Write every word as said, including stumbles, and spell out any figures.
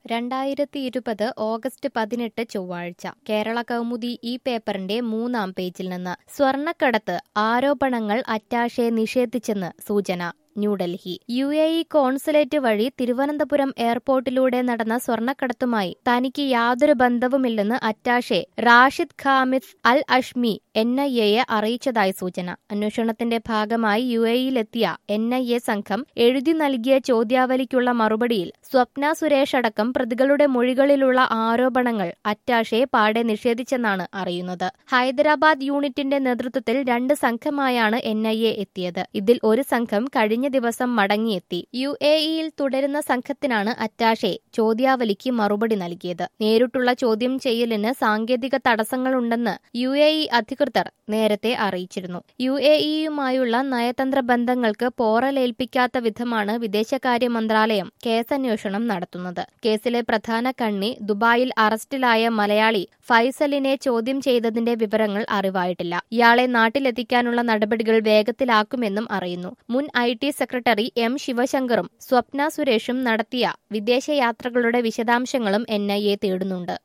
രണ്ടായിരത്തി ഇരുപത് ഓഗസ്റ്റ് പതിനെട്ട് ചൊവ്വാഴ്ച കേരള കൗമുദി ഈ പേപ്പറിന്റെ മൂന്നാം പേജിൽ നിന്ന് സ്വർണ്ണക്കടത്ത് ആരോപണങ്ങൾ അറ്റാഷെ നിഷേധിച്ചെന്ന് സൂചന. New Delhi U A E consulate വഴി തിരുവനന്തപുരം എയർപോർട്ടിലൂടെ നടന്ന സ്വർണ്ണക്കടത്തുമായി തനിക്ക് യാതൊരു ബന്ധവുമില്ലെന്ന് attache Rashid Khamid al Ashmi N I എയെ അറിയിച്ചതായി സൂചന. അന്വേഷണത്തിന്റെ ഭാഗമായി യു എ ഇയിലെത്തിയ എൻ ഐ എ സംഘം എഴുതി നൽകിയ ചോദ്യാവലിക്കുള്ള മറുപടിയിൽ സ്വപ്ന സുരേഷ് അടക്കം പ്രതികളുടെ മൊഴികളിലുള്ള ആരോപണങ്ങൾ അറ്റാഷെ പാടെ നിഷേധിച്ചെന്നാണ് അറിയുന്നത്. ഹൈദരാബാദ് യൂണിറ്റിന്റെ നേതൃത്വത്തിൽ രണ്ട് സംഘമായാണ് എൻ ഐ എ എത്തിയത്. ഇതിൽ ഒരു സംഘം കഴിഞ്ഞ ദിവസം മടങ്ങിയെത്തി. യു എ ഇയിൽ തുടരുന്ന സംഘത്തിനാണ് അറ്റാഷെ ചോദ്യാവലിക്ക് മറുപടി നൽകിയത്. നേരിട്ടുള്ള ചോദ്യം ചെയ്യലിന് സാങ്കേതിക തടസ്സങ്ങളുണ്ടെന്ന് യു എ ഇ അധികൃതർ നേരത്തെ അറിയിച്ചിരുന്നു. യു എ ഇയുമായുള്ള നയതന്ത്ര ബന്ധങ്ങൾക്ക് പോറലേൽപ്പിക്കാത്ത വിധമാണ് വിദേശകാര്യ മന്ത്രാലയം കേസന്വേഷണം നടത്തുന്നത്. കേസിലെ പ്രധാന കണ്ണി ദുബായിൽ അറസ്റ്റിലായ മലയാളി ഫൈസലിനെ ചോദ്യം ചെയ്തതിന്റെ വിവരങ്ങൾ അറിവായിട്ടില്ല. ഇയാളെ നാട്ടിലെത്തിക്കാനുള്ള നടപടികൾ വേഗത്തിലാക്കുമെന്നും അറിയുന്നു. മുൻ ഐ ടി സെക്രട്ടറി എം ശിവശങ്കറും സ്വപ്ന സുരേഷും നടത്തിയ വിദേശയാത്രകളുടെ വിശദാംശങ്ങളും എൻ ഐ എ തേടുന്നുണ്ട്.